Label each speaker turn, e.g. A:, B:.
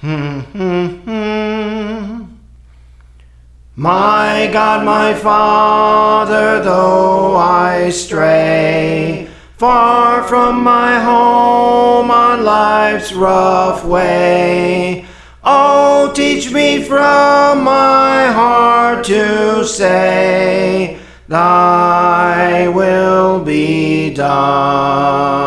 A: My God, my Father, though I stray far from my home on life's rough way, oh, teach me from my heart to say, Thy will be done.